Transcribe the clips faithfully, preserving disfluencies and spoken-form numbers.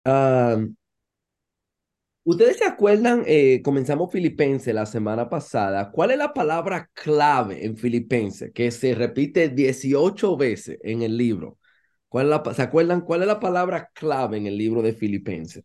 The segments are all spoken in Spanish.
Ah, ¿ustedes se acuerdan? Eh, comenzamos Filipenses la semana pasada. ¿Cuál es la palabra clave en Filipenses que se repite dieciocho veces en el libro? ¿Cuál es la, pa- ¿se acuerdan cuál es la palabra clave en el libro de Filipenses?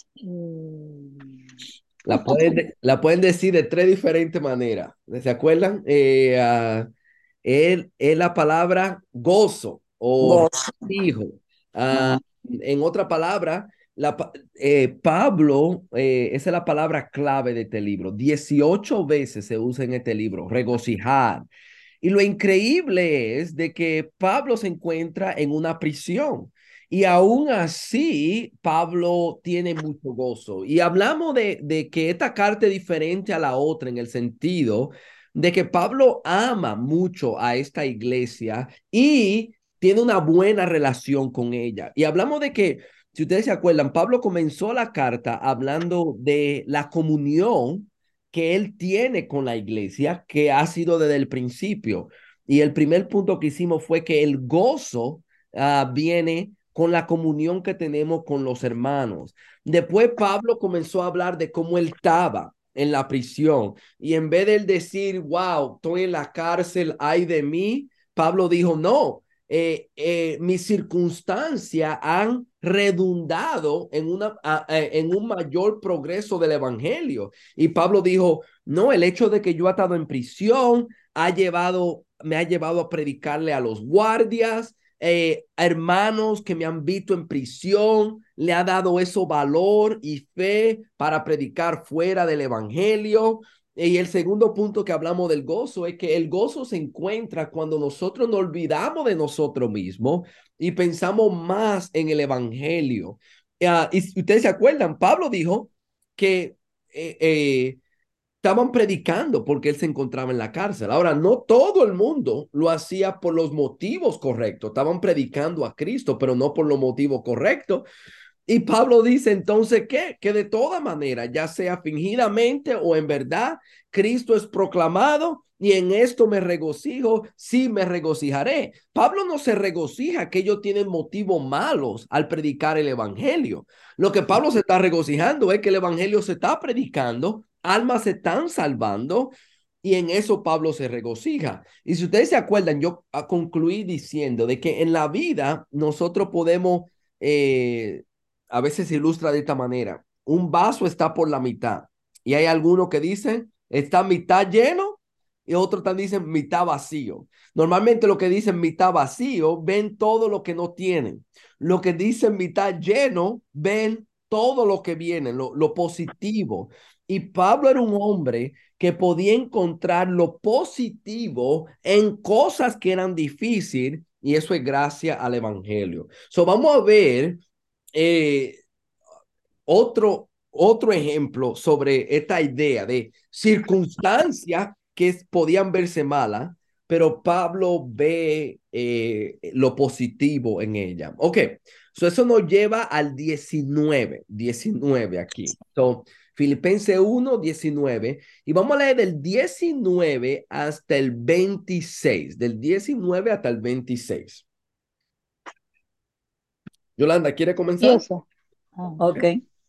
Mm. La pueden, de- la pueden decir de tres diferentes maneras. ¿Se acuerdan? Eh, ah, es, es la palabra gozo o Gozo. regocijo. Ah, Ajá. en otra palabra, la, pa- eh, Pablo, eh, esa es la palabra clave de este libro. Dieciocho veces se usa en este libro, regocijar. Y lo increíble es de que Pablo se encuentra en una prisión. Y aún así, Pablo tiene mucho gozo. Y hablamos de, de que esta carta es diferente a la otra en el sentido de que Pablo ama mucho a esta iglesia y tiene una buena relación con ella. Y hablamos de que, si ustedes se acuerdan, Pablo comenzó la carta hablando de la comunión que él tiene con la iglesia, que ha sido desde el principio. Y el primer punto que hicimos fue que el gozo uh, viene con la comunión que tenemos con los hermanos. Después Pablo comenzó a hablar de cómo él estaba en la prisión y en vez de él decir, wow, estoy en la cárcel, ay de mí, Pablo dijo, no, eh, eh, mis circunstancias han redundado en, una, a, a, en un mayor progreso del evangelio. Y Pablo dijo, no, el hecho de que yo he estado en prisión ha llevado, me ha llevado a predicarle a los guardias, eh, hermanos que me han visto en prisión, le ha dado eso valor y fe para predicar fuera del evangelio. Y el segundo punto que hablamos del gozo es que el gozo se encuentra cuando nosotros nos olvidamos de nosotros mismos y pensamos más en el evangelio. Uh, y si ustedes se acuerdan, Pablo dijo que eh, eh, estaban predicando porque él se encontraba en la cárcel. Ahora, no todo el mundo lo hacía por los motivos correctos. Estaban predicando a Cristo, pero no por los motivos correctos. Y Pablo dice entonces ¿qué? Que de toda manera, ya sea fingidamente o en verdad, Cristo es proclamado y en esto me regocijo, sí me regocijaré. Pablo no se regocija que ellos tienen motivos malos al predicar el evangelio. Lo que Pablo se está regocijando es que el evangelio se está predicando, almas se están salvando y en eso Pablo se regocija. Y si ustedes se acuerdan, yo concluí diciendo de que en la vida nosotros podemos eh, a veces se ilustra de esta manera. Un vaso está por la mitad y hay algunos que dicen está mitad lleno y otros también dicen mitad vacío. Normalmente lo que dicen mitad vacío ven todo lo que no tienen. Lo que dicen mitad lleno ven todo lo que viene, lo, lo positivo. Y Pablo era un hombre que podía encontrar lo positivo en cosas que eran difíciles y eso es gracias al evangelio. So vamos a ver eh, otro, otro ejemplo sobre esta idea de circunstancias que podían verse malas, pero Pablo ve eh, lo positivo en ella. Ok, so eso nos lleva al diecinueve, diecinueve aquí. So, Filipenses uno diecinueve y vamos a leer del diecinueve hasta el veintiséis, del diecinueve hasta el veintiséis. Yolanda, ¿quiere ¿Y comenzar? eso? Ah, ok.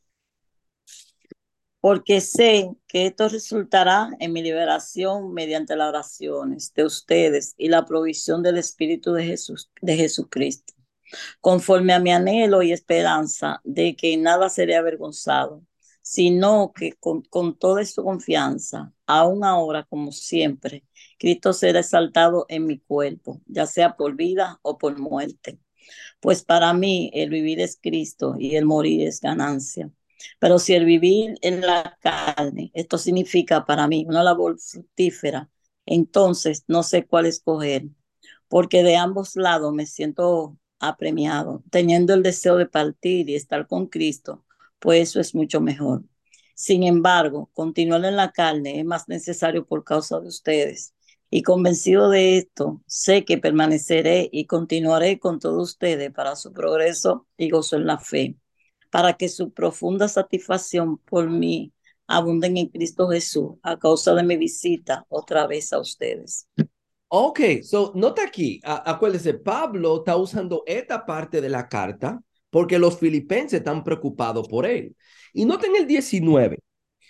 Porque sé que esto resultará en mi liberación mediante las oraciones de ustedes y la provisión del Espíritu de Jesús, de Jesucristo, conforme a mi anhelo y esperanza de que en nada seré avergonzado, sino que con, con toda su confianza, aún ahora como siempre, Cristo será exaltado en mi cuerpo, ya sea por vida o por muerte. Pues para mí el vivir es Cristo y el morir es ganancia. Pero si el vivir en la carne, esto significa para mí una labor fructífera, entonces no sé cuál escoger, porque de ambos lados me siento apremiado, teniendo el deseo de partir y estar con Cristo, pues eso es mucho mejor. Sin embargo, continuar en la carne es más necesario por causa de ustedes. Y convencido de esto, sé que permaneceré y continuaré con todos ustedes para su progreso y gozo en la fe, para que su profunda satisfacción por mí abunden en Cristo Jesús a causa de mi visita otra vez a ustedes. Ok, so nota aquí, a- acuérdese, Pablo está usando esta parte de la carta porque los filipenses están preocupados por él. Y noten el diecinueve.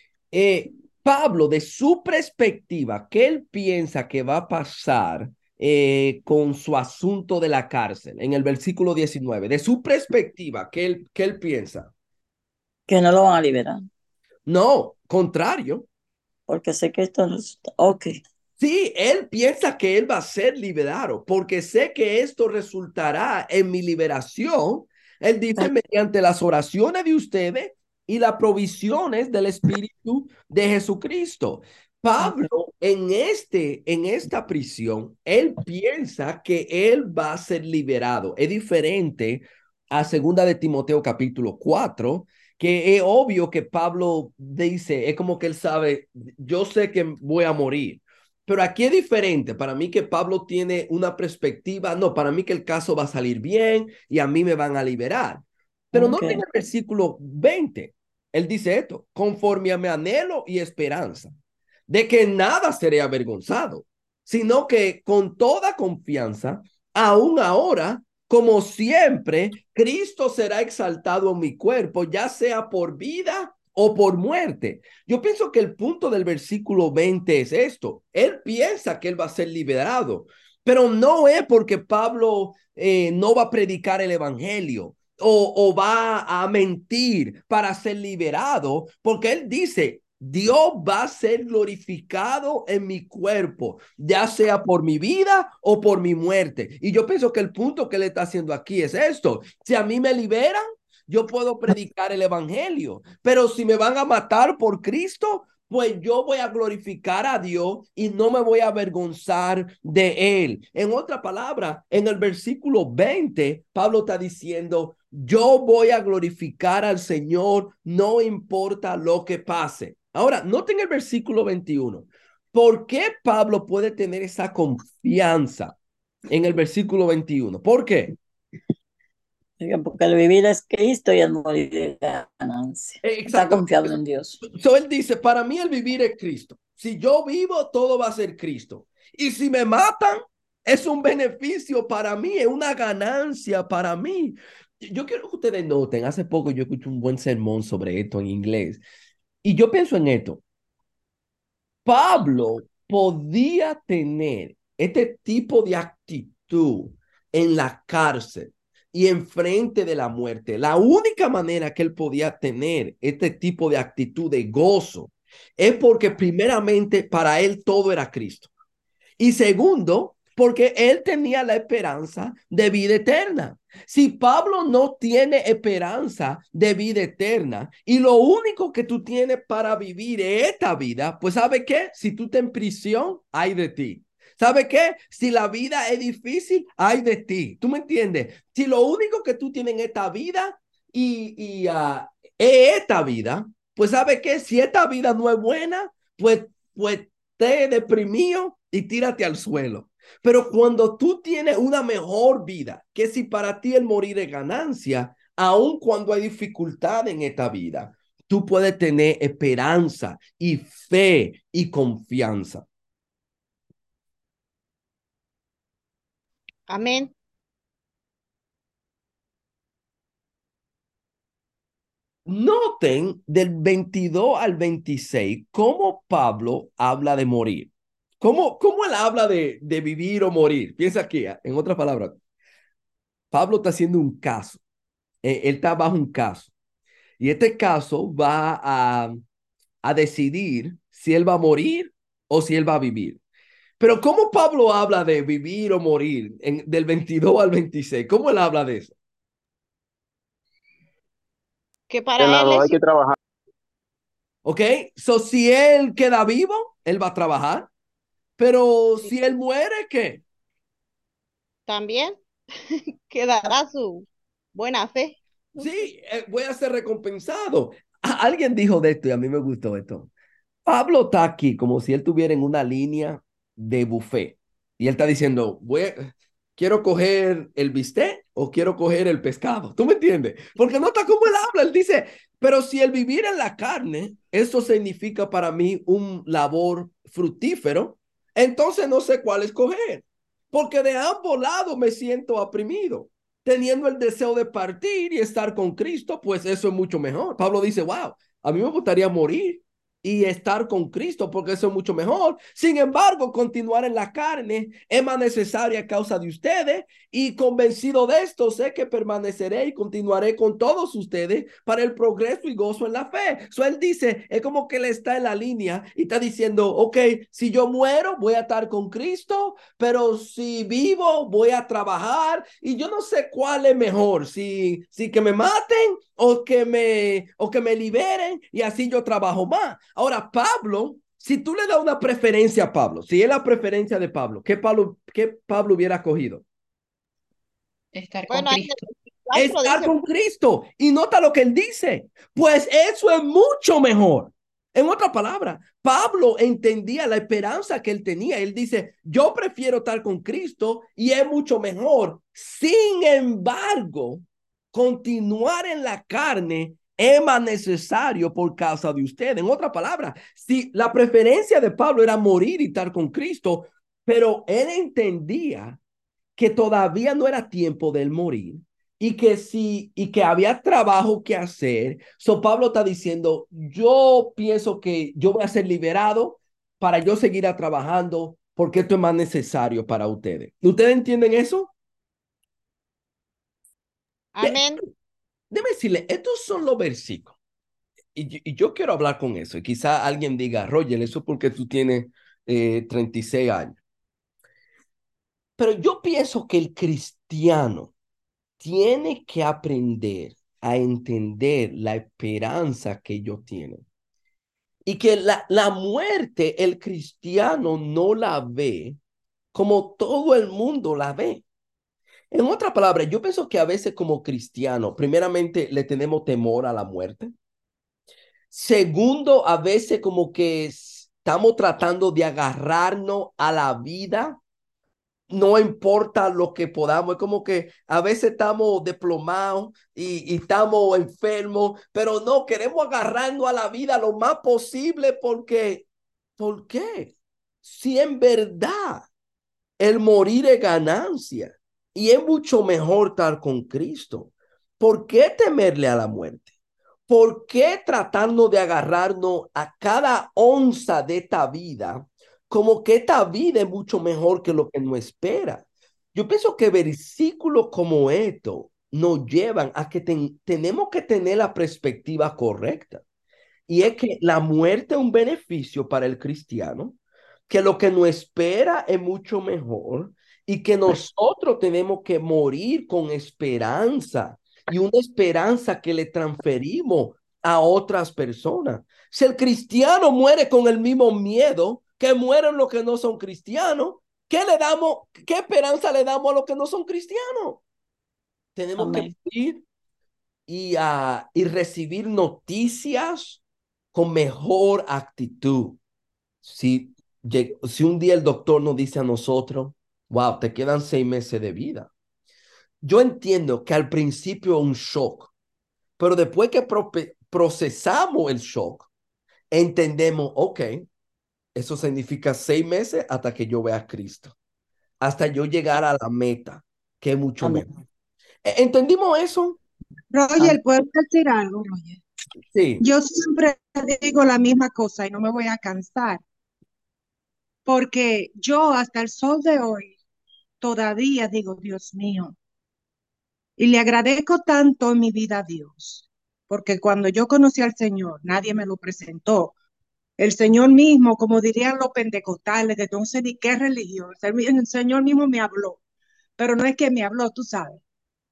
Eh, Pablo, de su perspectiva, ¿qué él piensa que va a pasar eh, con su asunto de la cárcel? En el versículo diecinueve, de su perspectiva, ¿qué él, qué él piensa? Que no lo van a liberar, No, contrario. porque sé que esto resulta. Ok, Sí, él piensa que él va a ser liberado, porque sé que esto resultará en mi liberación. Él dice, ok, mediante las oraciones de ustedes y las provisiones del Espíritu de Jesucristo. ok, Pablo, en este, en esta prisión, él piensa que él va a ser liberado. Es diferente a segunda de Timoteo capítulo cuatro, que es obvio que Pablo dice, es como que él sabe, yo sé que voy a morir. Pero aquí es diferente. Para mí que Pablo tiene una perspectiva, no, para mí que el caso va a salir bien y a mí me van a liberar. Pero no ok. en el versículo veinte. Él dice esto, conforme a mi anhelo y esperanza, de que nada seré avergonzado, sino que con toda confianza, aún ahora, como siempre, Cristo será exaltado en mi cuerpo, ya sea por vida o por muerte. Yo pienso que el punto del versículo veinte es esto. Él piensa que él va a ser liberado, pero no es porque Pablo eh, no va a predicar el evangelio o, o va a mentir para ser liberado, porque él dice, Dios va a ser glorificado en mi cuerpo, ya sea por mi vida o por mi muerte. Y yo pienso que el punto que le está haciendo aquí es esto. Si a mí me liberan, yo puedo predicar el evangelio, pero si me van a matar por Cristo, pues yo voy a glorificar a Dios y no me voy a avergonzar de él. En otra palabra, en el versículo veinte, Pablo está diciendo, yo voy a glorificar al Señor, no importa lo que pase. Ahora, noten el versículo veintiuno. ¿Por qué Pablo puede tener esa confianza en el versículo veintiuno? ¿Por qué? Porque el vivir es Cristo y el morir es ganancia. Está Exactamente. confiado en Dios. So él dice, para mí el vivir es Cristo. Si yo vivo, todo va a ser Cristo. Y si me matan, es un beneficio para mí, es una ganancia para mí. Yo quiero que ustedes noten, hace poco yo escuché un buen sermón sobre esto en inglés. Y yo pienso en esto. Pablo podía tener este tipo de actitud en la cárcel y enfrente de la muerte. La única manera que él podía tener este tipo de actitud de gozo es porque primeramente para él todo era Cristo. Y segundo, porque él tenía la esperanza de vida eterna. Si Pablo no tiene esperanza de vida eterna y lo único que tú tienes para vivir es esta vida, pues ¿sabe qué? Si tú estás en prisión, hay de ti. ¿Sabe qué? Si la vida es difícil, hay de ti. ¿Tú me entiendes? Si lo único que tú tienes en esta vida y, y uh, es esta vida, pues ¿sabe qué? Si esta vida no es buena, pues, pues te deprimió y tírate al suelo. Pero cuando tú tienes una mejor vida, que si para ti el morir es ganancia, aun cuando hay dificultad en esta vida, tú puedes tener esperanza y fe y confianza. Amén. Noten del veintidós al veintiséis cómo Pablo habla de morir. ¿Cómo, cómo él habla de, de vivir o morir? Piensa aquí, en otras palabras, Pablo está haciendo un caso. Eh, él está bajo un caso. Y este caso va a, a decidir si él va a morir o si él va a vivir. Pero ¿cómo Pablo habla de vivir o morir en, del veintidós al veintiséis? ¿Cómo él habla de eso? Que De para él lado, hay es que trabajar. ¿Ok? So, si él queda vivo, él va a trabajar. Pero sí, si él muere, ¿qué? también quedará su buena fe. Sí, eh, voy a ser recompensado. A- alguien dijo de esto y a mí me gustó esto. Pablo está aquí como si él tuviera en una línea de buffet y él está diciendo, voy a- quiero coger el bistec o quiero coger el pescado. ¿Tú me entiendes? Porque nota cómo él habla. Él dice, pero si el vivir en la carne, eso significa para mí un labor fructífero, entonces no sé cuál escoger, porque de ambos lados me siento oprimido. teniendo el deseo de partir y estar con Cristo, pues eso es mucho mejor. Pablo dice, wow, a mí me gustaría morir y estar con Cristo porque eso es mucho mejor. Sin embargo, continuar en la carne es más necesaria a causa de ustedes y convencido de esto, sé que permaneceré y continuaré con todos ustedes para el progreso y gozo en la fe. So él dice, es como que él está en la línea y está diciendo, ok, si yo muero, voy a estar con Cristo, pero si vivo, voy a trabajar y yo no sé cuál es mejor, si, si que me maten o que me, o que me liberen y así yo trabajo más. Ahora, Pablo, si tú le das una preferencia a Pablo, si es la preferencia de Pablo, ¿qué Pablo, qué Pablo hubiera cogido? Estar con Bueno, ahí en Cristo. el veinticuatro Estar dice, con Cristo. Y nota lo que él dice. Pues eso es mucho mejor. En otra palabra, Pablo entendía la esperanza que él tenía. Él dice, yo prefiero estar con Cristo y es mucho mejor. Sin embargo, continuar en la carne es más necesario por causa de usted. En otra palabra, si la preferencia de Pablo era morir y estar con Cristo, pero él entendía que todavía no era tiempo de él morir y que sí, y que había trabajo que hacer. So Pablo está diciendo, yo pienso que yo voy a ser liberado para yo seguir a trabajando porque esto es más necesario para ustedes. ¿Ustedes entienden eso? De, amén. déjeme decirle, estos son los versículos. Y, yo- y yo quiero hablar con eso. Y quizá alguien diga, Roger, eso es porque tú tienes eh, treinta y seis años. Pero yo pienso que el cristiano tiene que aprender a entender la esperanza que ellos tienen. Y que la, la muerte, el cristiano no la ve como todo el mundo la ve. En otras palabras, yo pienso que a veces como cristiano, primeramente le tenemos temor a la muerte. Segundo, a veces como que estamos tratando de agarrarnos a la vida, no importa lo que podamos, es como que a veces estamos diplomados y, y estamos enfermos, pero no queremos agarrarnos a la vida lo más posible porque, ¿por qué? Si en verdad el morir es ganancia y es mucho mejor estar con Cristo, ¿por qué temerle a la muerte? ¿Por qué tratando de agarrarnos a cada onza de esta vida como que esta vida es mucho mejor que lo que nos espera? Yo pienso que versículos como estos nos llevan a que ten- tenemos que tener la perspectiva correcta. Y es que la muerte es un beneficio para el cristiano, que lo que nos espera es mucho mejor y que nosotros tenemos que morir con esperanza y una esperanza que le transferimos a otras personas. Si el cristiano muere con el mismo miedo que mueren los que no son cristianos, ¿qué le damos? ¿Qué esperanza le damos a los que no son cristianos? Tenemos que Amén. ir y, uh, y recibir noticias con mejor actitud. Si, si un día el doctor nos dice a nosotros, wow, te quedan seis meses de vida. Yo entiendo que al principio es un shock, pero después que pro procesamos el shock, entendemos, ok, eso significa seis meses hasta que yo vea a Cristo, hasta yo llegar a la meta, que es mucho Amén. mejor. ¿Entendimos eso? Roger, ¿puedo decir algo, Roger? Sí. Yo siempre digo la misma cosa y no me voy a cansar, porque yo hasta el sol de hoy todavía digo, Dios mío, y le agradezco tanto en mi vida a Dios, porque cuando yo conocí al Señor, nadie me lo presentó. El Señor mismo, como dirían los pentecostales, de no sé ni qué religión, el Señor mismo me habló, pero no es que me habló, tú sabes.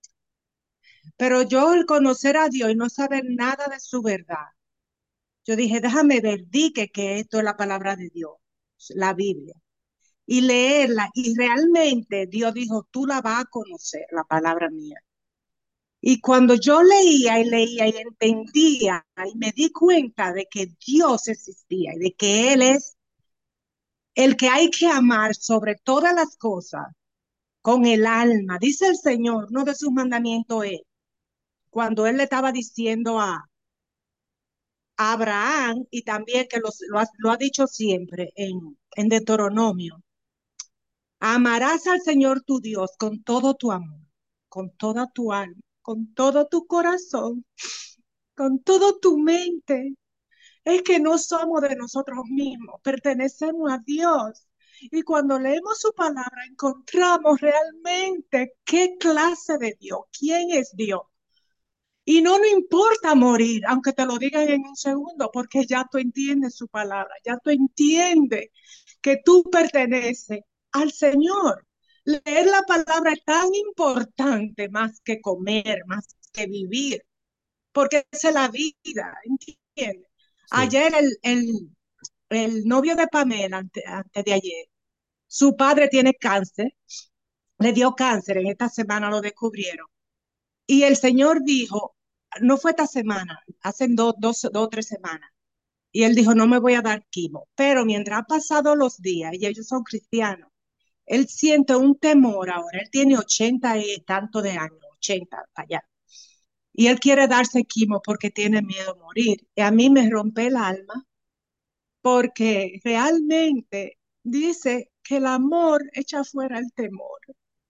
Pero yo al conocer a Dios y no saber nada de su verdad, yo dije, déjame ver, di que, que esto es la palabra de Dios, la Biblia, y leerla. Y realmente Dios dijo, tú la vas a conocer, la palabra mía. Y cuando yo leía y leía y entendía y me di cuenta de que Dios existía y de que Él es el que hay que amar sobre todas las cosas, con el alma, dice el Señor, uno de sus mandamientos es, cuando Él le estaba diciendo a Abraham, y también que los, lo, ha, lo, ha, dicho siempre en, en Deuteronomio, amarás al Señor tu Dios con todo tu amor con toda tu alma, con todo tu corazón, con toda tu mente. Es que no somos de nosotros mismos, pertenecemos a Dios. Y cuando leemos su palabra, encontramos realmente qué clase de Dios, quién es Dios. Y no nos importa morir, aunque te lo digan en un segundo, porque ya tú entiendes su palabra, ya tú entiendes que tú perteneces al Señor. Leer la palabra es tan importante más que comer, más que vivir, porque esa es la vida, ¿entiendes? Sí. Ayer el, el, el novio de Pamela, antes, antes de ayer, su padre tiene cáncer, le dio cáncer, en esta semana lo descubrieron. Y el Señor dijo, no fue esta semana, hace dos, dos, dos o tres semanas. Y él dijo, no me voy a dar quimo. Pero mientras han pasado los días, y ellos son cristianos, él siente un temor ahora. Él tiene ochenta y tanto de años, ochenta para allá. Y él quiere darse quimo porque tiene miedo a morir. Y a mí me rompe el alma porque realmente dice que el amor echa fuera el temor.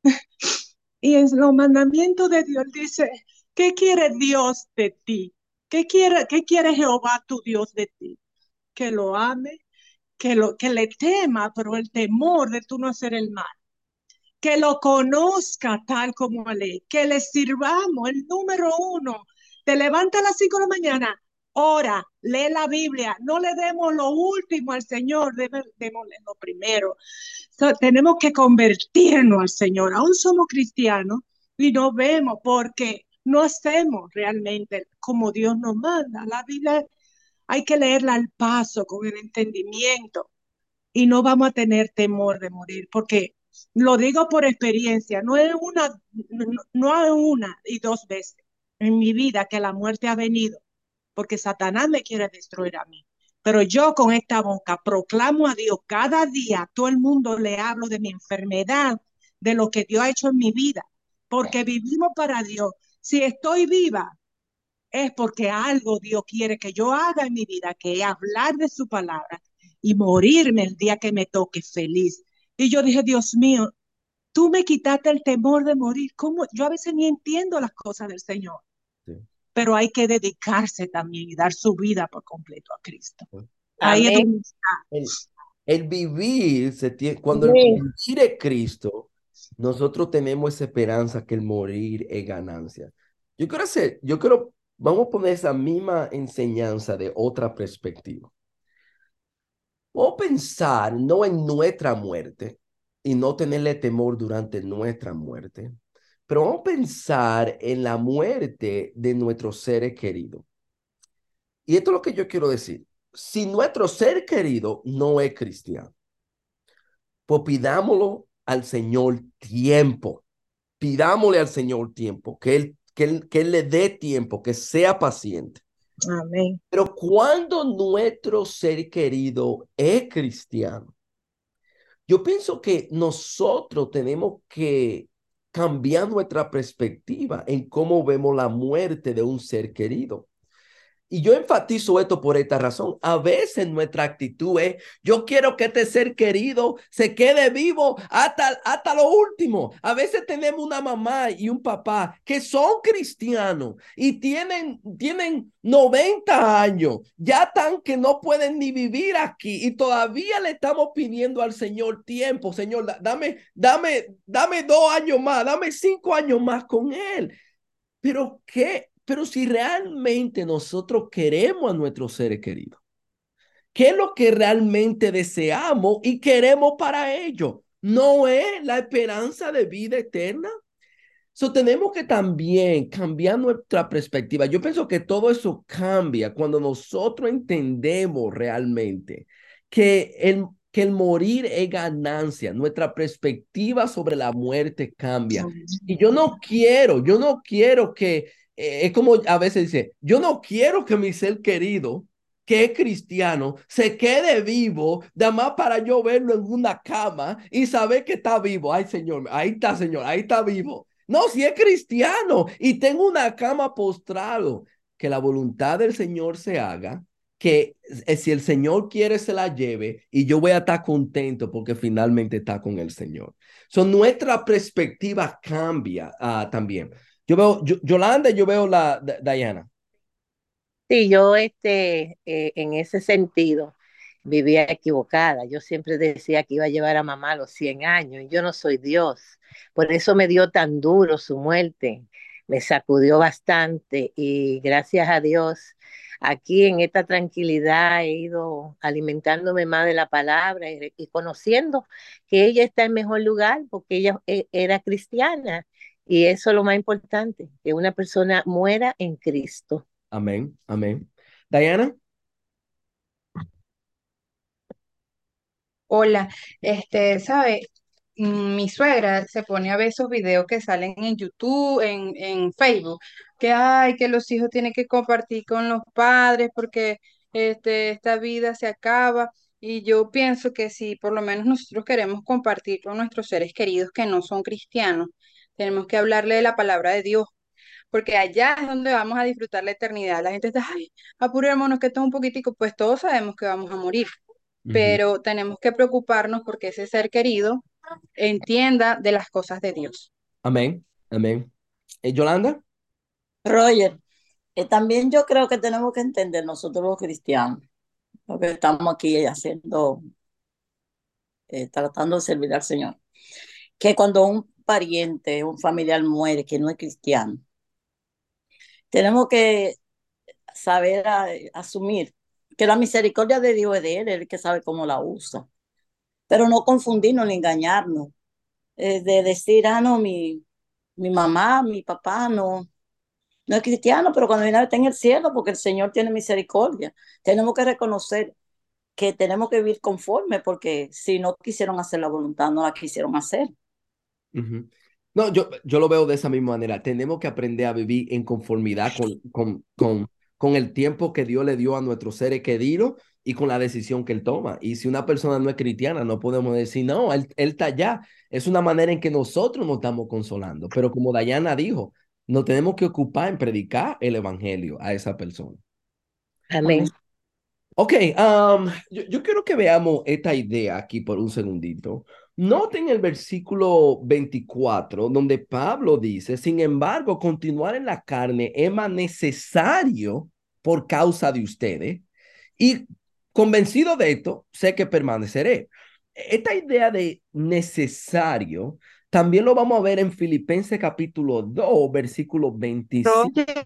Y en los mandamientos de Dios dice, ¿qué quiere Dios de ti? ¿Qué quiere, qué quiere Jehová tu Dios de ti? Que lo ame, que, lo, que le tema, pero el temor de tú no hacer el mal. Que lo conozca tal como él es, que le sirvamos, el número uno. Te levantas a las cinco de la mañana, ora, lee la Biblia, no le demos lo último al Señor, démosle lo primero. So, tenemos que convertirnos al Señor, aún somos cristianos y no vemos porque no hacemos realmente como Dios nos manda. La Biblia hay que leerla al paso, con el entendimiento, y no vamos a tener temor de morir, porque lo digo por experiencia, no es una, no, no es una y dos veces en mi vida que la muerte ha venido, porque Satanás me quiere destruir a mí. Pero yo con esta boca proclamo a Dios cada día, a todo el mundo le hablo de mi enfermedad, de lo que Dios ha hecho en mi vida, porque vivimos para Dios. Si estoy viva, es porque algo Dios quiere que yo haga en mi vida, que es hablar de su palabra y morirme el día que me toque feliz. Y yo dije, Dios mío, tú me quitaste el temor de morir. ¿Cómo? Yo a veces ni entiendo las cosas del Señor, Sí. pero hay que dedicarse también y dar su vida por completo a Cristo. Ahí es Amén. donde está. El, el vivir, se tiene, cuando el Amén. vivir es Cristo, nosotros tenemos esa esperanza que el morir es ganancia. Yo quiero hacer, yo quiero, vamos a poner esa misma enseñanza de otra perspectiva. O pensar no en nuestra muerte y no tenerle temor durante nuestra muerte, pero vamos a pensar en la muerte de nuestros seres queridos. Y esto es lo que yo quiero decir. Si nuestro ser querido no es cristiano, pues pidámoslo al Señor tiempo. Pidámosle al Señor tiempo, que Él, que él, que él le dé tiempo, que sea paciente. Amén. Pero cuando nuestro ser querido es cristiano, yo pienso que nosotros tenemos que cambiar nuestra perspectiva en cómo vemos la muerte de un ser querido. Y yo enfatizo esto por esta razón. A veces nuestra actitud es, yo quiero que este ser querido se quede vivo hasta, hasta lo último. A veces tenemos una mamá y un papá que son cristianos y tienen, tienen noventa años, ya están que no pueden ni vivir aquí y todavía le estamos pidiendo al Señor tiempo. Señor, dame, dame, dame dos años más, dame cinco años más con Él. Pero qué Pero si realmente nosotros queremos a nuestros seres queridos, ¿qué es lo que realmente deseamos y queremos para ellos? ¿No es la esperanza de vida eterna? So, tenemos que también cambiar nuestra perspectiva. Yo pienso que todo eso cambia cuando nosotros entendemos realmente que el, que el morir es ganancia. Nuestra perspectiva sobre la muerte cambia. Y yo no quiero, yo no quiero que, eh, es como a veces dice, yo no quiero que mi ser querido, que es cristiano, se quede vivo, nada más para yo verlo en una cama y saber que está vivo. Ay, Señor, ahí está, Señor, ahí está vivo. No, si es cristiano y tengo una cama postrado, que la voluntad del Señor se haga que eh, si el Señor quiere se la lleve y yo voy a estar contento porque finalmente está con el Señor. So, nuestra perspectiva cambia uh, también. Yo veo, yo, Yolanda, yo veo la D- Diana. Sí, yo este, eh, en ese sentido vivía equivocada. Yo siempre decía que iba a llevar a mamá a los cien años y yo no soy Dios. Por eso me dio tan duro su muerte. Me sacudió bastante y gracias a Dios, aquí en esta tranquilidad he ido alimentándome más de la palabra y, y conociendo que ella está en mejor lugar porque ella eh, era cristiana y eso es lo más importante, que una persona muera en Cristo. Amén, amén. Diana. Hola, este, ¿sabe? Mm, Mi suegra se pone a ver esos videos que salen en YouTube, en, en Facebook, que hay que los hijos tienen que compartir con los padres porque este, esta vida se acaba. Y yo pienso que si por lo menos nosotros queremos compartir con nuestros seres queridos que no son cristianos, tenemos que hablarle de la palabra de Dios, porque allá es donde vamos a disfrutar la eternidad. La gente está, ay, apurémonos que esto es un poquitico, pues todos sabemos que vamos a morir, Ujú. pero tenemos que preocuparnos porque ese ser querido entienda de las cosas de Dios. Amén, amén. Eh, Yolanda. Roger, eh, también yo creo que tenemos que entender nosotros los cristianos, lo que estamos aquí haciendo, eh, tratando de servir al Señor, que cuando un pariente, un familiar muere que no es cristiano, tenemos que saber a- asumir que la misericordia de Dios es de Él, Él es el que sabe cómo la usa, pero no confundirnos ni engañarnos, eh, de decir, ah, no, mi, mi mamá, mi papá no, no es cristiano, pero cuando viene está en el cielo, porque el Señor tiene misericordia. Tenemos que reconocer que tenemos que vivir conforme, porque si no quisieron hacer la voluntad, no la quisieron hacer. Ujú. No, yo, yo lo veo de esa misma manera. Tenemos que aprender a vivir en conformidad con, con, con, con el tiempo que Dios le dio a nuestros seres queridos y con la decisión que Él toma. Y si una persona no es cristiana, no podemos decir, no, Él, él está allá. Es una manera en que nosotros nos estamos consolando. Pero como Dayana dijo, nos tenemos que ocupar en predicar el evangelio a esa persona. Amén. Ok, um, yo, yo quiero que veamos esta idea aquí por un segundito. Noten el versículo veinticuatro, donde Pablo dice, sin embargo, continuar en la carne es más necesario por causa de ustedes, y convencido de esto, sé que permaneceré. Esta idea de necesario también lo vamos a ver en Filipenses capítulo dos, versículo veinticinco. Oye,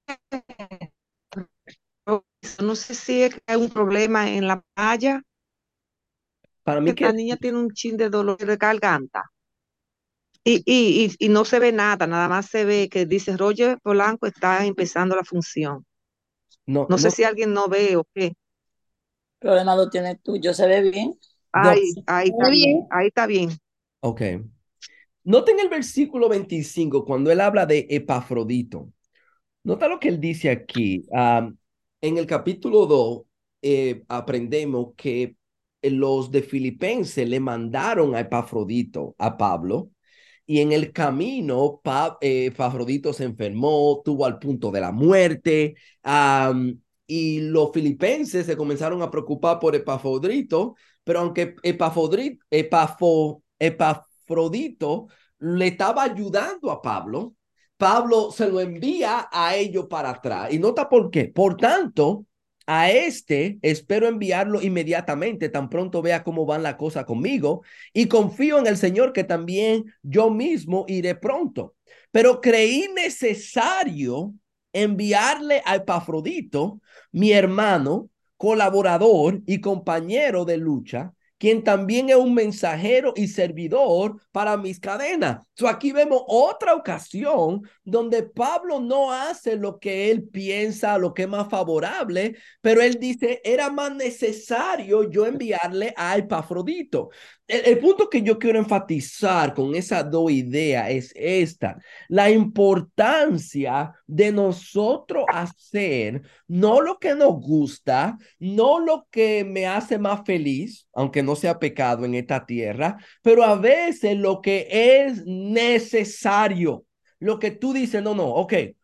no sé si es que hay un problema en la malla, Para mí que la que niña tiene un chin de dolor de garganta y, y, y, y no se ve nada, nada más se ve que dice Roger Polanco está empezando la función. no, No sé no, si alguien no ve o qué. El problema lo tienes tú. Yo se ve bien. no, Ahí, ahí está bien, ahí está bien. ok. Noten el versículo veinticinco cuando él habla de Epafrodito. Nota lo que él dice aquí. Um, en el capítulo dos eh, aprendemos que los de Filipenses le mandaron a Epafrodito, a Pablo, y en el camino Pa- eh, Epafrodito se enfermó, tuvo al punto de la muerte, um, y los filipenses se comenzaron a preocupar por Epafrodito, pero aunque Epafrodito, Epafo, Epafrodito le estaba ayudando a Pablo, Pablo se lo envía a ellos para atrás. Y nota por qué. Por tanto, a este espero enviarlo inmediatamente, tan pronto vea cómo van las cosas conmigo, y confío en el Señor que también yo mismo iré pronto. Pero creí necesario enviarle a Epafrodito, mi hermano, colaborador y compañero de lucha, quien también es un mensajero y servidor para mis cadenas. So aquí vemos otra ocasión donde Pablo no hace lo que él piensa, lo que es más favorable, pero él dice, era más necesario yo enviarle a Epafrodito. El, el punto que yo quiero enfatizar con esas dos ideas es esta: la importancia de nosotros hacer no lo que nos gusta, no lo que me hace más feliz, aunque no sea pecado en esta tierra, pero a veces lo que es necesario, lo que tú dices, no, no, ok,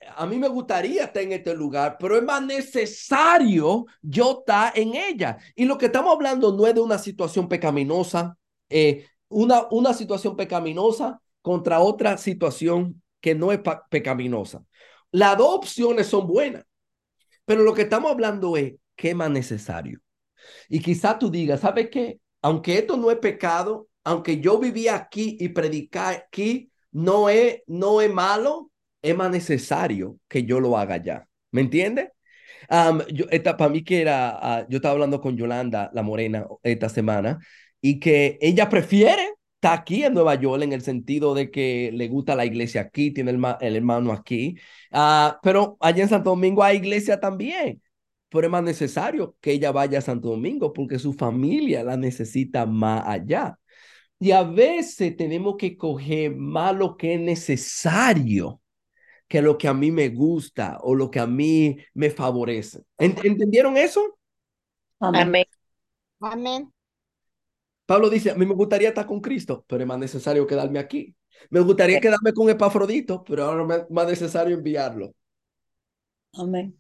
a mí me gustaría estar en este lugar, pero es más necesario yo estar en ella. Y lo que estamos hablando no es de una situación pecaminosa, eh, una, una situación pecaminosa contra otra situación que no es pecaminosa. Las dos opciones son buenas, pero lo que estamos hablando es qué es más necesario. Y quizá tú digas, ¿sabes qué? Aunque esto no es pecado, aunque yo viví aquí y predicar aquí, no es, no es malo, es más necesario que yo lo haga ya. ¿Me entiendes? Um, yo, esta, para mí que era, uh, yo estaba hablando con Yolanda, la morena, esta semana, y que ella prefiere estar aquí en Nueva York en el sentido de que le gusta la iglesia aquí, tiene el, el hermano aquí, uh, pero allá en Santo Domingo hay iglesia también, pero es más necesario que ella vaya a Santo Domingo porque su familia la necesita más allá. Y a veces tenemos que coger más lo que es necesario que lo que a mí me gusta o lo que a mí me favorece. ¿Entendieron eso? Amén. Amén. Amén. Pablo dice, a mí me gustaría estar con Cristo, pero es más necesario quedarme aquí. Me gustaría quedarme con Epafrodito, pero ahora es más necesario enviarlo. Amén.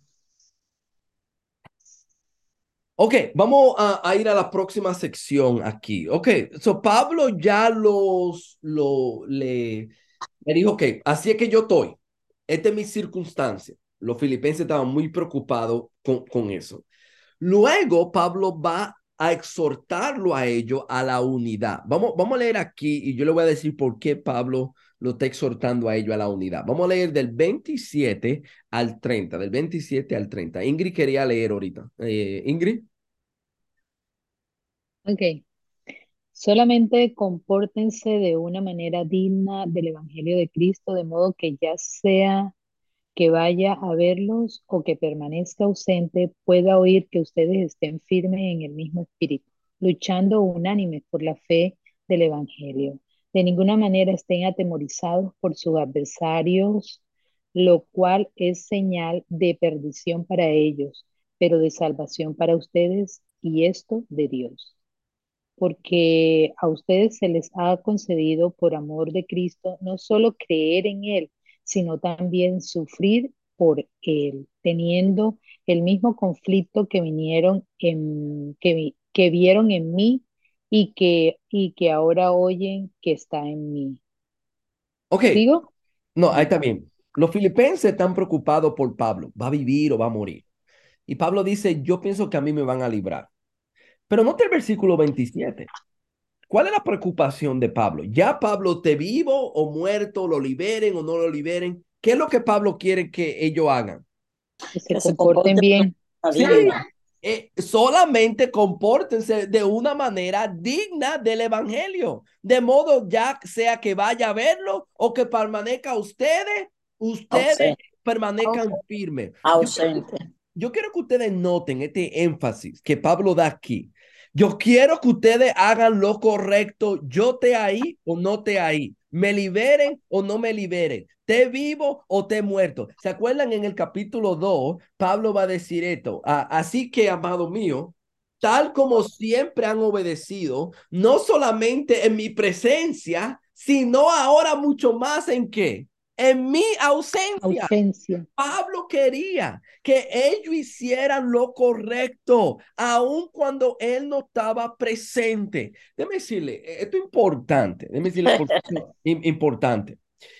Ok, vamos a, a ir a la próxima sección aquí. Ok, so Pablo ya los, lo, le, le dijo, ok, así es que yo estoy. Esta es mi circunstancia. Los filipenses estaban muy preocupados con, con eso. Luego Pablo va a exhortarlo a ello a la unidad. Vamos, vamos a leer aquí y yo le voy a decir por qué Pablo lo está exhortando a ello a la unidad. Vamos a leer del veintisiete al treinta, del veintisiete al treinta. Ingrid quería leer ahorita. Eh, Ingrid. Ok. Solamente compórtense de una manera digna del Evangelio de Cristo, de modo que ya sea que vaya a verlos o que permanezca ausente, pueda oír que ustedes estén firmes en el mismo espíritu, luchando unánimes por la fe del Evangelio. De ninguna manera estén atemorizados por sus adversarios, lo cual es señal de perdición para ellos, pero de salvación para ustedes, y esto de Dios, porque a ustedes se les ha concedido por amor de Cristo no solo creer en Él, sino también sufrir por Él, teniendo el mismo conflicto que vinieron en, que, vi- que vieron en mí y que, y que ahora oyen que está en mí. Ok, ¿Sigo? no, ahí Mm. está bien. Los filipenses están preocupados por Pablo. ¿Va a vivir o va a morir? Y Pablo dice, yo pienso que a mí me van a librar. Pero note el versículo veintisiete. ¿Cuál es la preocupación de Pablo? ¿Ya Pablo te vivo o muerto, lo liberen o no lo liberen? ¿Qué es lo que Pablo quiere que ellos hagan? Que se Que se comporten comporte bien. Sí, bien. eh, solamente compórtense de una manera digna del evangelio, de modo ya sea que vaya a verlo o que permanezca ustedes, ustedes Ausente. permanezcan firmes. Yo, Ausente. yo quiero que ustedes noten este énfasis que Pablo da aquí. Yo quiero que ustedes hagan lo correcto, yo te ahí o no te ahí, me liberen o no me liberen, te vivo o te muerto. ¿Se acuerdan en el capítulo dos? Pablo va a decir esto. Ah, así que, amado mío, tal como siempre han obedecido, no solamente en mi presencia, sino ahora mucho más en qué? En mi ausencia. Ausencia. Pablo quería que ellos hicieran lo correcto, aun cuando él no estaba presente. Déjeme decirle, eh, esto es importante, déjeme decirle por qué es importante.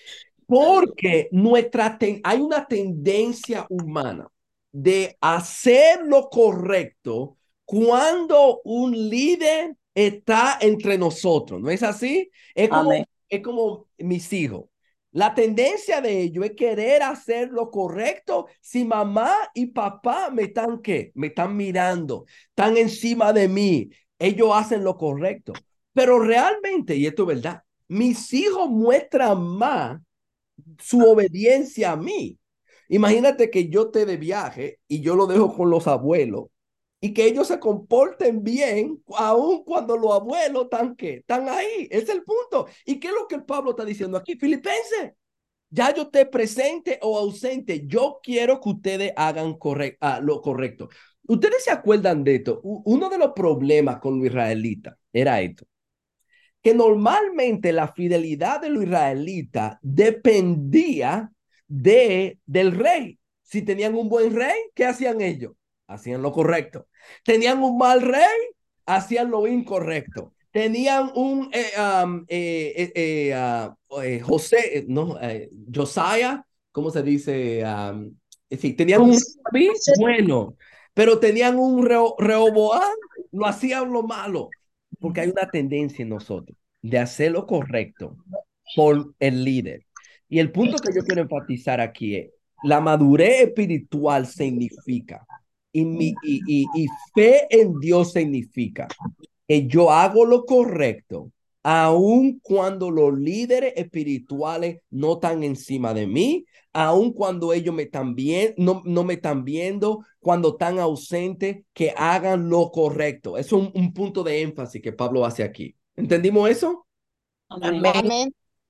Porque nuestra ten, hay una tendencia humana de hacer lo correcto cuando un líder está entre nosotros. ¿No es así? Es como, Amén. es como mis hijos. La tendencia de ellos es querer hacer lo correcto si mamá y papá me están, ¿qué? Me están mirando, están encima de mí. Ellos hacen lo correcto. Pero realmente, y esto es verdad, mis hijos muestran más su obediencia a mí. Imagínate que yo esté de viaje y yo lo dejo con los abuelos y que ellos se comporten bien, aun cuando los abuelos están, ¿qué? Están ahí. Ese es el punto. ¿Y qué es lo que el Pablo está diciendo aquí? Filipenses, ya yo esté presente o ausente, yo quiero que ustedes hagan corre ah, lo correcto. Ustedes se acuerdan de esto. U uno de los problemas con los israelitas era esto, que normalmente la fidelidad de los israelitas dependía de, del rey. Si tenían un buen rey, ¿qué hacían ellos? Hacían lo correcto. Tenían un mal rey, hacían lo incorrecto. Tenían un eh, um, eh, eh, eh, uh, eh, José, eh, no, eh, Josiah, ¿cómo se dice? Um, es decir, tenían un David bueno, pero tenían un Reo- Rehoboam, lo hacían lo malo, porque hay una tendencia en nosotros de hacer lo correcto por el líder. Y el punto que yo quiero enfatizar aquí es, la madurez espiritual significa, y, mi, y, y, y fe en Dios significa que yo hago lo correcto, aun cuando los líderes espirituales no están encima de mí, aun cuando ellos me están bien, no, no me están viendo, cuando están ausentes, que hagan lo correcto. Eso es un, un punto de énfasis que Pablo hace aquí. ¿Entendimos eso? Amén. Amén.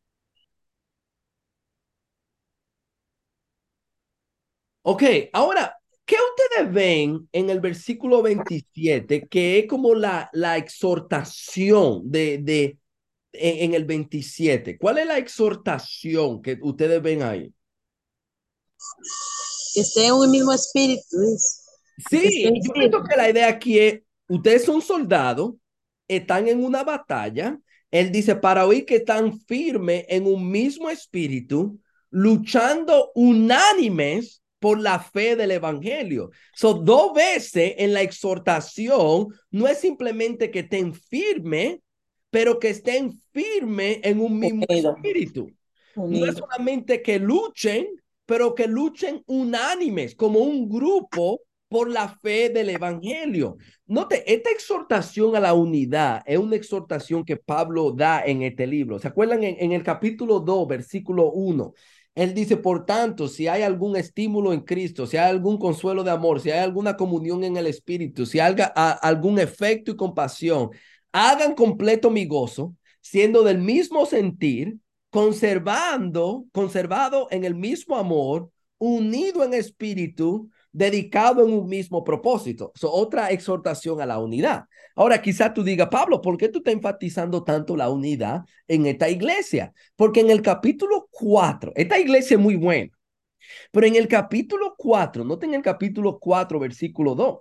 Ok, ahora, ¿qué ustedes ven en el versículo veintisiete, que es como la, la exhortación de, de en, en el veintisiete? ¿Cuál es la exhortación que ustedes ven ahí? Que esté en un mismo espíritu, dice. Que Sí, estén yo firmes. pienso que la idea aquí es, ustedes son soldados, están en una batalla. Él dice, para oír que están firmes en un mismo espíritu, luchando unánimes por la fe del evangelio. Son dos veces en la exhortación, no es simplemente que estén firmes, pero que estén firmes en un mismo Unido, espíritu. No es unido. solamente que luchen, pero que luchen unánimes, como un grupo por la fe del evangelio. Note, esta exhortación a la unidad es una exhortación que Pablo da en este libro. ¿Se acuerdan en, en el capítulo dos, versículo uno? Él dice, por tanto, si hay algún estímulo en Cristo, si hay algún consuelo de amor, si hay alguna comunión en el Espíritu, si hay a, algún efecto y compasión, hagan completo mi gozo, siendo del mismo sentir, conservando, conservado en el mismo amor, unido en espíritu, dedicado en un mismo propósito. So, otra exhortación a la unidad. Ahora, quizá tú digas, Pablo, ¿por qué tú estás enfatizando tanto la unidad en esta iglesia? Porque en el capítulo cuatro, esta iglesia es muy buena, pero en el capítulo cuatro, noten el capítulo cuatro, versículo dos,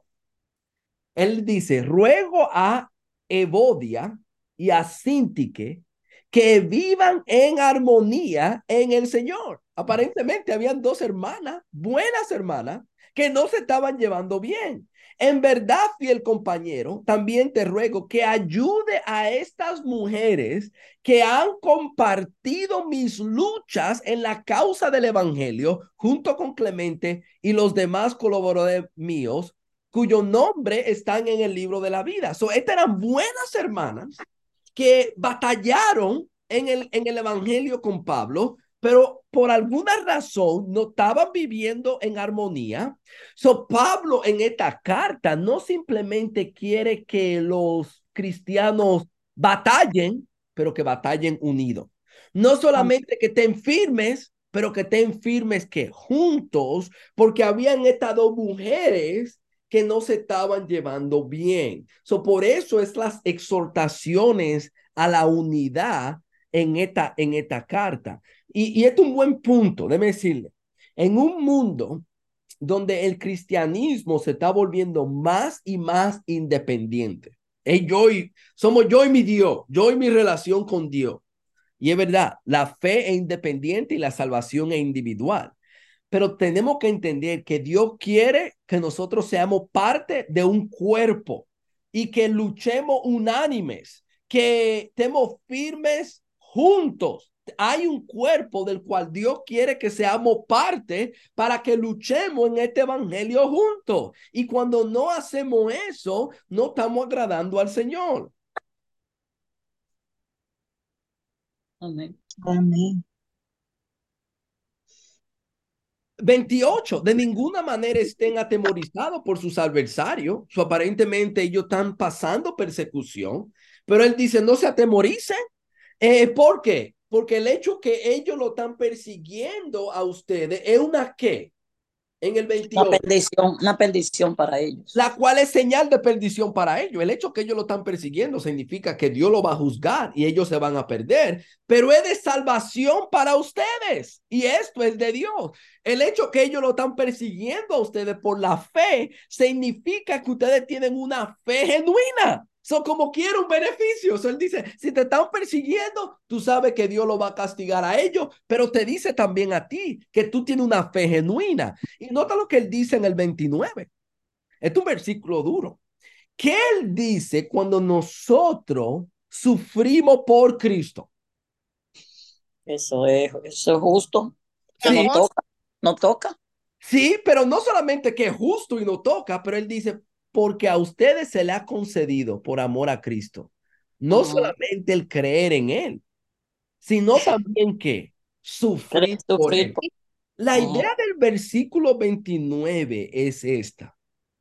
él dice, ruego a Evodia y a Sintique que vivan en armonía en el Señor. Aparentemente habían dos hermanas, buenas hermanas, que no se estaban llevando bien. En verdad, fiel compañero, también te ruego que ayude a estas mujeres que han compartido mis luchas en la causa del evangelio junto con Clemente y los demás colaboradores míos, cuyo nombre están en el libro de la vida. So, estas eran buenas hermanas que batallaron en el, en el evangelio con Pablo, pero por alguna razón no estaban viviendo en armonía. So, Pablo en esta carta no simplemente quiere que los cristianos batallen, pero que batallen unidos. No solamente que estén firmes, pero que estén firmes que juntos, porque habían estas dos mujeres que no se estaban llevando bien. So, por eso es las exhortaciones a la unidad en esta, en esta carta. Y, y es un buen punto, déjeme decirle. En un mundo donde el cristianismo se está volviendo más y más independiente. Es yo y, somos yo y mi Dios, yo y mi relación con Dios. Y es verdad, la fe es independiente y la salvación es individual. Pero tenemos que entender que Dios quiere que nosotros seamos parte de un cuerpo y que luchemos unánimes, que estemos firmes juntos. Hay un cuerpo del cual Dios quiere que seamos parte para que luchemos en este evangelio juntos. Y cuando no hacemos eso, no estamos agradando al Señor. Amén. Amén. veintiocho, de ninguna manera estén atemorizados por sus adversarios. So, aparentemente ellos están pasando persecución, pero él dice, no se atemoricen. Eh, ¿Por qué? Porque el hecho que ellos lo están persiguiendo a ustedes es una qué? en el Una veintiocho, perdición, una perdición para ellos. la cual es señal de perdición para ellos. El hecho que ellos lo están persiguiendo significa que Dios lo va a juzgar y ellos se van a perder, pero es de salvación para ustedes y esto es de Dios. El hecho que ellos lo están persiguiendo a ustedes por la fe significa que ustedes tienen una fe genuina. So, como quiere un beneficio. So, él dice, si te están persiguiendo, tú sabes que Dios lo va a castigar a ellos, pero te dice también a ti que tú tienes una fe genuina. Y nota lo que él dice en el veintinueve. Este es un versículo duro. ¿Qué él dice cuando nosotros sufrimos por Cristo? Eso es, eso es justo. Que Sí, no toca, no toca. sí, pero no solamente que es justo y no toca, pero él dice, porque a ustedes se le ha concedido por amor a Cristo, no Ujú. solamente el creer en él, sino también que sufrir Querer por sufrir él. por- La Ujú. idea del versículo veintinueve es esta,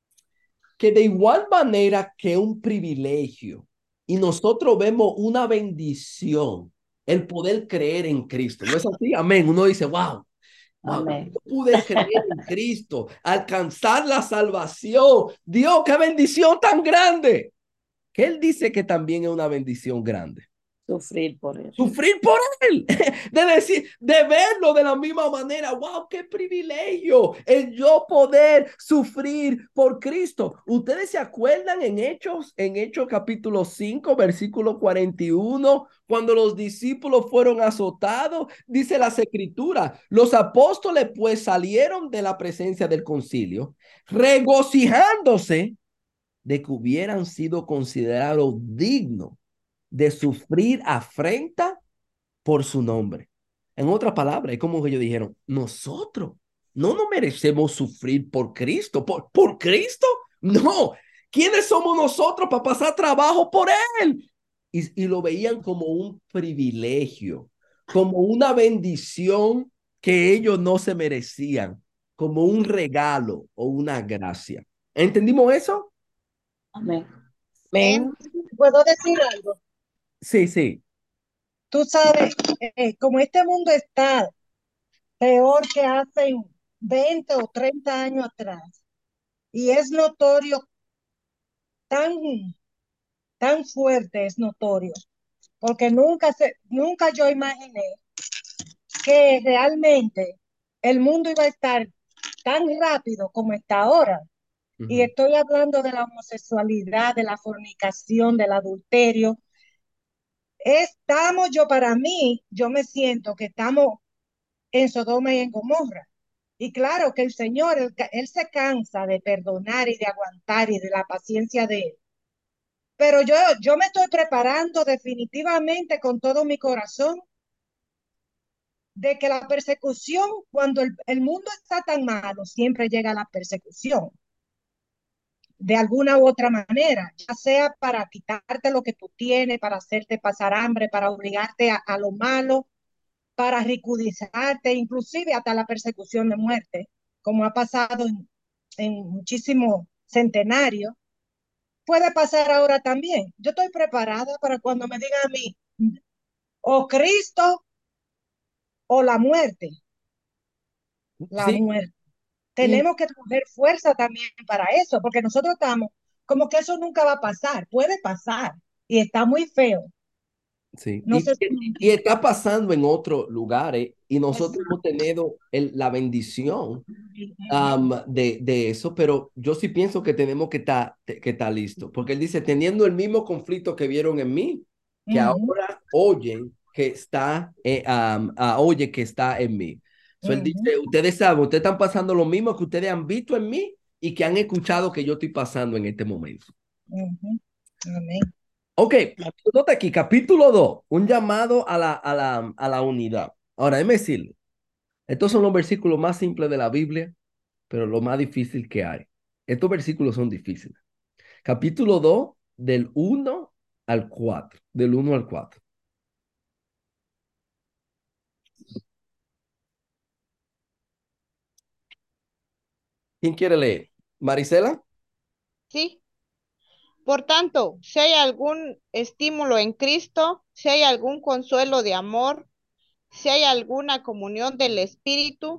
que de igual manera que un privilegio y nosotros vemos una bendición, el poder creer en Cristo. ¿No es así? Amén. Uno dice, wow. Wow, Amén. yo pude creer en Cristo, alcanzar la salvación. Dios, qué bendición tan grande. Que Él dice que también es una bendición grande. Sufrir por él. Sufrir por Él, de decir, de verlo de la misma manera. Wow, qué privilegio el yo poder sufrir por Cristo. Ustedes se acuerdan en Hechos, en Hechos capítulo cinco, versículo cuarenta y uno, cuando los discípulos fueron azotados, dice las escrituras, los apóstoles pues salieron de la presencia del concilio, regocijándose de que hubieran sido considerados dignos de sufrir afrenta por su nombre. En otras palabras, es como que ellos dijeron, nosotros no nos merecemos sufrir por Cristo, por, por Cristo, no. ¿Quiénes somos nosotros para pasar trabajo por Él? Y, y lo veían como un privilegio, como una bendición que ellos no se merecían, como un regalo o una gracia. ¿Entendimos eso? Amén. En- Amén. ¿Puedo decir algo? Sí, sí. Tú sabes, eh, como este mundo está peor que hace veinte o treinta años atrás, y es notorio, tan, tan fuerte es notorio, porque nunca, se, nunca yo imaginé que realmente el mundo iba a estar tan rápido como está ahora. Y Ujú. estoy hablando de la homosexualidad, de la fornicación, del adulterio. Estamos, yo para mí, yo me siento que estamos en Sodoma y en Gomorra. Y claro que el Señor, él, él se cansa de perdonar y de aguantar y de la paciencia de Él. Pero yo, yo me estoy preparando definitivamente con todo mi corazón de que la persecución, cuando el, el mundo está tan malo, siempre llega la persecución de alguna u otra manera, ya sea para quitarte lo que tú tienes, para hacerte pasar hambre, para obligarte a, a lo malo, para ridiculizarte, inclusive hasta la persecución de muerte, como ha pasado en, en muchísimos centenarios, puede pasar ahora también. Yo estoy preparada para cuando me digan a mí, o Cristo o la muerte, la Sí, muerte. y Tenemos que coger fuerza también para eso, porque nosotros estamos como que eso nunca va a pasar, puede pasar y está muy feo. sí, No y, sé si me y entiendes. está pasando en otros lugares y nosotros Exacto. hemos tenido el- la bendición am, de, de eso, pero yo sí pienso que tenemos que estar que estar listos, porque él dice, teniendo el mismo conflicto que vieron en mí, que Ujú, ahora oyen que está, eh, am, ah, oye que está en mí. So, él ujú, dice, ustedes saben, ustedes están pasando lo mismo que ustedes han visto en mí y que han escuchado que yo estoy pasando en este momento. ujú. Amén. Ok, nota aquí, capítulo dos, un llamado a la, a la, a la unidad. Ahora, déjeme decirle, estos son los versículos más simples de la Biblia, pero lo más difícil que hay. Estos versículos son difíciles. Capítulo dos, del uno al cuatro, del uno al cuatro. ¿Quién quiere leer? ¿Marisela? Sí. Por tanto, si hay algún estímulo en Cristo, si hay algún consuelo de amor, si hay alguna comunión del Espíritu,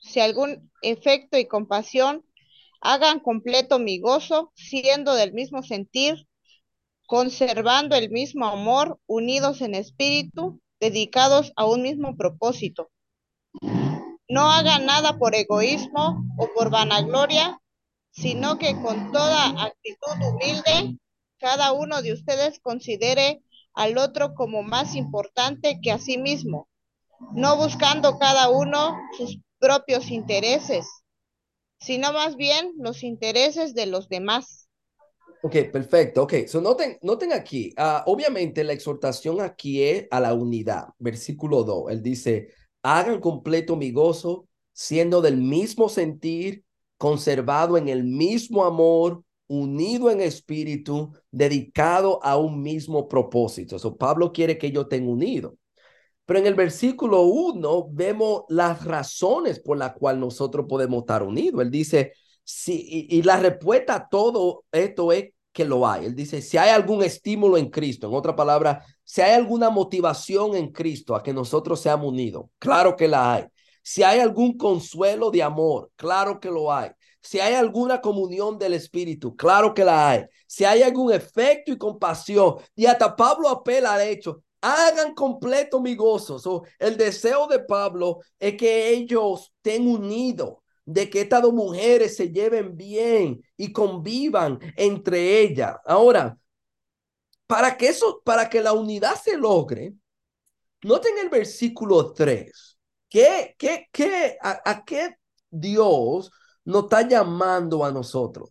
si algún efecto y compasión, hagan completo mi gozo, siendo del mismo sentir, conservando el mismo amor, unidos en espíritu, dedicados a un mismo propósito. No hagan nada por egoísmo o por vanagloria, sino que con toda actitud humilde, cada uno de ustedes considere al otro como más importante que a sí mismo, no buscando cada uno sus propios intereses, sino más bien los intereses de los demás. Ok, perfecto. Ok, so noten, noten aquí, uh, obviamente la exhortación aquí es a la unidad. Versículo dos, él dice, hagan completo mi gozo, siendo del mismo sentir, conservado en el mismo amor, unido en espíritu, dedicado a un mismo propósito. So, Pablo quiere que ellos estén unidos. Pero en el versículo uno vemos las razones por las cuales nosotros podemos estar unidos. Él dice, sí, y, y la respuesta a todo esto es que lo hay. Él dice, si hay algún estímulo en Cristo, en otra palabra, si hay alguna motivación en Cristo a que nosotros seamos unidos, claro que la hay. Si hay algún consuelo de amor, claro que lo hay. Si hay alguna comunión del Espíritu, claro que la hay. Si hay algún efecto y compasión, y hasta Pablo apela al hecho, hagan completo mi gozo. So, el deseo de Pablo es que ellos estén unidos, de que estas dos mujeres se lleven bien y convivan entre ellas. Ahora, para que eso, para que la unidad se logre, noten el versículo tres. ¿Qué, qué, qué, a, a qué Dios nos está llamando a nosotros?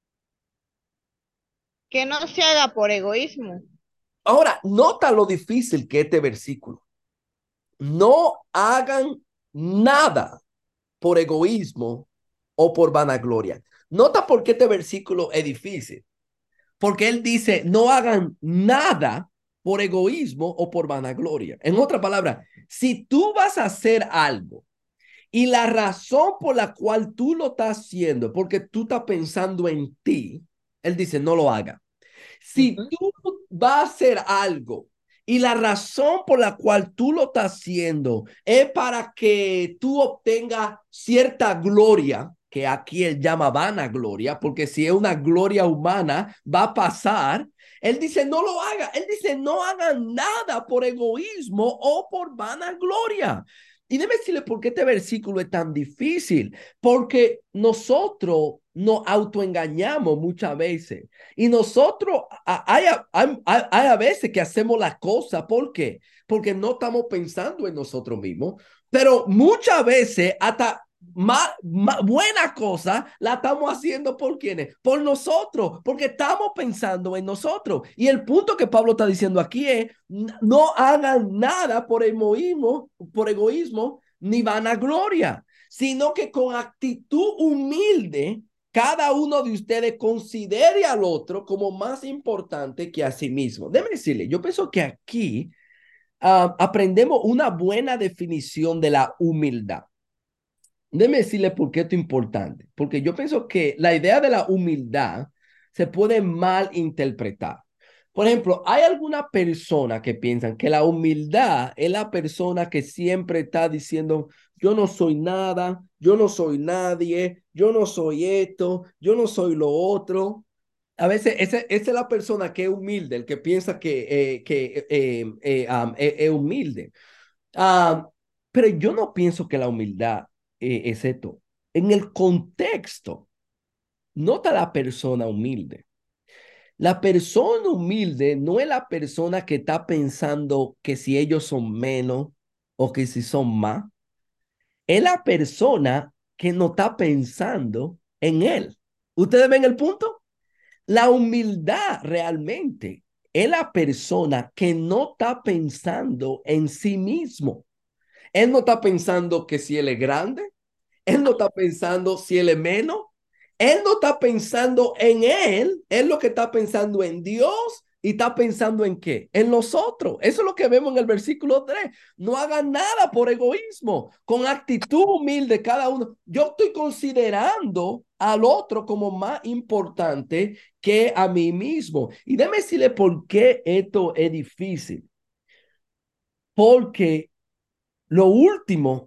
Que no se haga por egoísmo. Ahora, nota lo difícil que este versículo. No hagan nada por egoísmo o por vanagloria. Nota por qué este versículo es difícil. Porque él dice, no hagan nada por egoísmo o por vanagloria. En otra palabra, si tú vas a hacer algo y la razón por la cual tú lo estás haciendo es porque tú estás pensando en ti, él dice, no lo haga. Si Ujú. tú vas a hacer algo y la razón por la cual tú lo estás haciendo es para que tú obtengas cierta gloria, que aquí él llama vanagloria, porque si es una gloria humana, va a pasar. Él dice, no lo haga. Él dice, no hagan nada por egoísmo o por vanagloria. Y déjeme decirle por qué este versículo es tan difícil, porque nosotros nos autoengañamos muchas veces. Y nosotros, hay, hay, hay a veces que hacemos las cosas, ¿por qué? Porque no estamos pensando en nosotros mismos, pero muchas veces hasta más, más buena cosa la estamos haciendo por quienes, por nosotros, porque estamos pensando en nosotros. Y el punto que Pablo está diciendo aquí es, no hagan nada por egoísmo, por egoísmo ni vanagloria, sino que con actitud humilde cada uno de ustedes considere al otro como más importante que a sí mismo. Déjeme decirle, yo pienso que aquí uh, aprendemos una buena definición de la humildad. Déjeme decirle por qué esto es importante. Porque yo pienso que la idea de la humildad se puede mal interpretar. Por ejemplo, hay alguna persona que piensan que la humildad es la persona que siempre está diciendo, yo no soy nada, yo no soy nadie, yo no soy esto, yo no soy lo otro. A veces esa, esa es la persona que es humilde, el que piensa que, eh, que eh, eh, um, es, es humilde. Um, pero yo no pienso que la humildad eh, es esto. En el contexto, nota la persona humilde. La persona humilde no es la persona que está pensando que si ellos son menos o que si son más. Es la persona que no está pensando en él. ¿Ustedes ven el punto? La humildad realmente es la persona que no está pensando en sí mismo. Él no está pensando que si él es grande, él no está pensando si él es menos, él no está pensando en él, él lo que está pensando en Dios y está pensando en qué, en nosotros. Eso es lo que vemos en el versículo tres. No hagan nada por egoísmo, con actitud humilde cada uno. Yo estoy considerando al otro como más importante que a mí mismo. Y déjeme decirle por qué esto es difícil. Porque lo último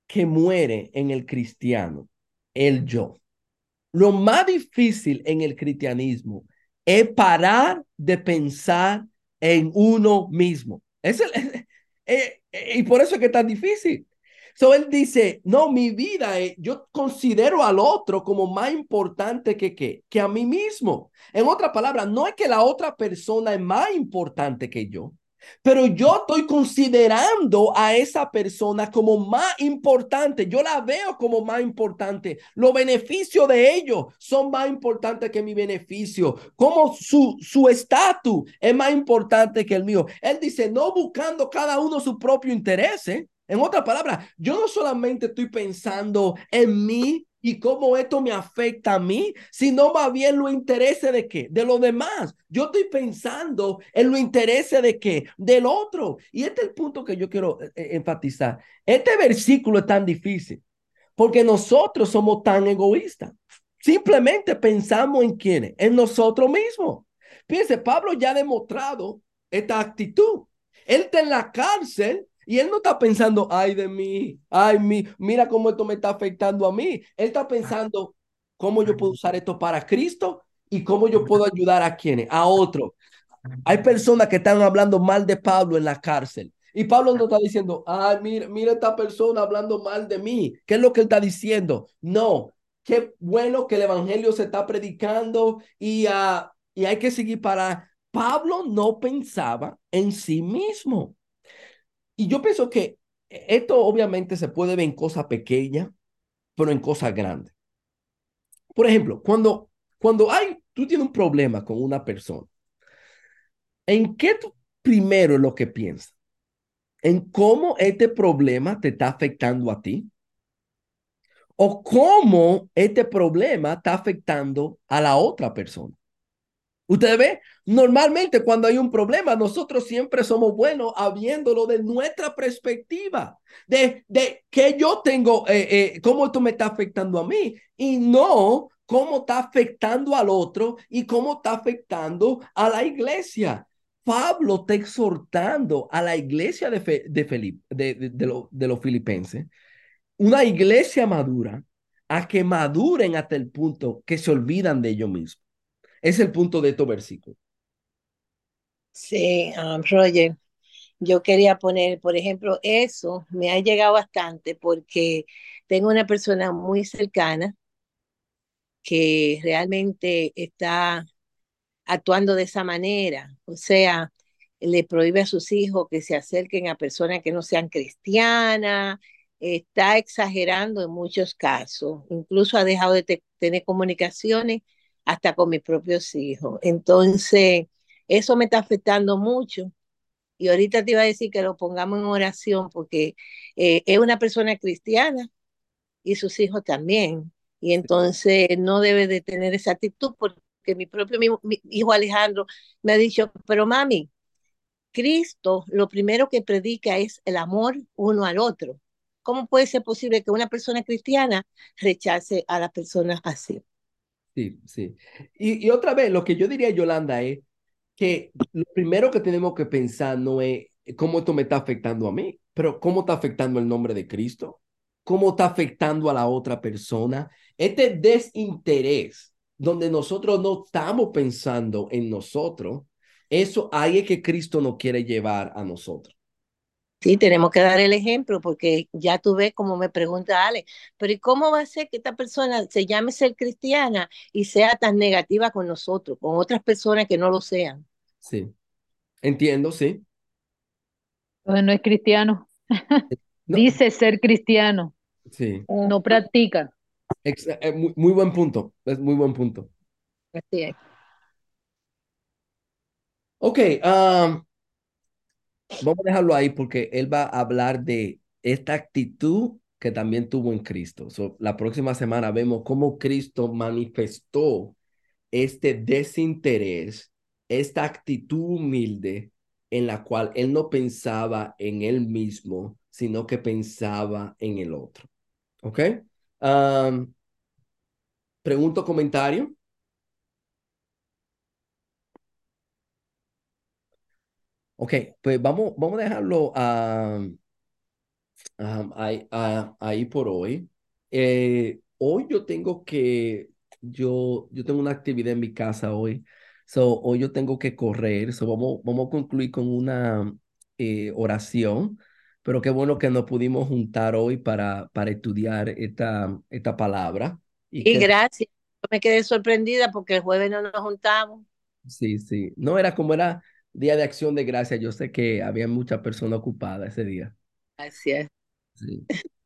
que muere en el cristiano, el yo. Lo más difícil en el cristianismo es parar de pensar en uno mismo. Es el, eh, eh, y por eso es que es tan difícil. So él dice, no, mi vida, eh, yo considero al otro como más importante que, que, que a mí mismo. En otras palabras, no es que la otra persona es más importante que yo, pero yo estoy considerando a esa persona como más importante. Yo la veo como más importante. Los beneficios de ellos son más importantes que mi beneficio. Como su su estatus es más importante que el mío. Él dice, no buscando cada uno su propio interés, ¿eh? En otras palabras, yo no solamente estoy pensando en mí y cómo esto me afecta a mí, sino más bien los intereses de qué, de los demás. Yo estoy pensando en los intereses de qué, del otro. Y este es el punto que yo quiero eh, enfatizar. Este versículo es tan difícil porque nosotros somos tan egoístas. Simplemente pensamos en quiénes, en nosotros mismos. Fíjense, Pablo ya ha demostrado esta actitud. Él está en la cárcel y él no está pensando, ay de mí, ay, mi, mira cómo esto me está afectando a mí. Él está pensando cómo yo puedo usar esto para Cristo y cómo yo puedo ayudar a quienes, a otros. Hay personas que están hablando mal de Pablo en la cárcel. Y Pablo no está diciendo, ay, mira, mira esta persona hablando mal de mí. ¿Qué es lo que él está diciendo? No, qué bueno que el evangelio se está predicando y, uh, y hay que seguir para... Pablo no pensaba en sí mismo. Y yo pienso que esto obviamente se puede ver en cosas pequeñas, pero en cosas grandes. Por ejemplo, cuando, cuando hay, tú tienes un problema con una persona, ¿en qué tú primero es lo que piensas? ¿En cómo este problema te está afectando a ti? ¿O cómo este problema está afectando a la otra persona? Ustedes ven, normalmente cuando hay un problema, nosotros siempre somos buenos viéndolo de nuestra perspectiva, de, de que yo tengo, eh, eh, cómo esto me está afectando a mí y no cómo está afectando al otro y cómo está afectando a la iglesia. Pablo está exhortando a la iglesia de, Fe, de, Felipe, de, de, de, lo, de los filipenses, una iglesia madura, a que maduren hasta el punto que se olvidan de ellos mismos. Es el punto de estos versículos. Sí, um, Roger, yo quería poner, por ejemplo, eso me ha llegado bastante porque tengo una persona muy cercana que realmente está actuando de esa manera, o sea, le prohíbe a sus hijos que se acerquen a personas que no sean cristianas, está exagerando en muchos casos, incluso ha dejado de te tener comunicaciones hasta con mis propios hijos. Entonces, eso me está afectando mucho. Y ahorita te iba a decir que lo pongamos en oración porque eh, es una persona cristiana y sus hijos también. Y entonces no debe de tener esa actitud porque mi propio mi, mi hijo Alejandro me ha dicho, pero mami, Cristo lo primero que predica es el amor uno al otro. ¿Cómo puede ser posible que una persona cristiana rechace a las personas así? Sí, sí. Y, y otra vez, lo que yo diría, Yolanda, es que lo primero que tenemos que pensar no es cómo esto me está afectando a mí, pero cómo está afectando el nombre de Cristo, cómo está afectando a la otra persona. Este desinterés donde nosotros no estamos pensando en nosotros, eso ahí es que Cristo nos quiere llevar a nosotros. Sí, tenemos que dar el ejemplo porque ya tú ves como me pregunta Ale, pero ¿y cómo va a ser que esta persona se llame ser cristiana y sea tan negativa con nosotros, con otras personas que no lo sean? Sí, entiendo, sí. Entonces no es cristiano. No, Dice ser cristiano, sí. no practica. Ex- eh, muy, muy buen punto, es muy buen punto. Así es. Ok, um, vamos a dejarlo ahí porque él va a hablar de esta actitud que también tuvo en Cristo. So, la próxima semana vemos cómo Cristo manifestó este desinterés, esta actitud humilde en la cual él no pensaba en él mismo, sino que pensaba en el otro. ¿Ok? Um, pregunto, comentario. Ok, pues vamos, vamos a dejarlo. Uh, Ah, ahí, ah, ahí por hoy. Eh, hoy yo tengo que, yo, yo tengo una actividad en mi casa hoy. So, hoy yo tengo que correr. So, vamos, vamos a concluir con una eh, oración. Pero qué bueno que nos pudimos juntar hoy para, para estudiar esta, esta palabra. Y Y que gracias. Yo me quedé sorprendida porque el jueves no nos juntamos. sí, sí. No era como era Día de Acción de Gracias. Yo sé que había muchas personas ocupadas ese día. Gracias. Sí.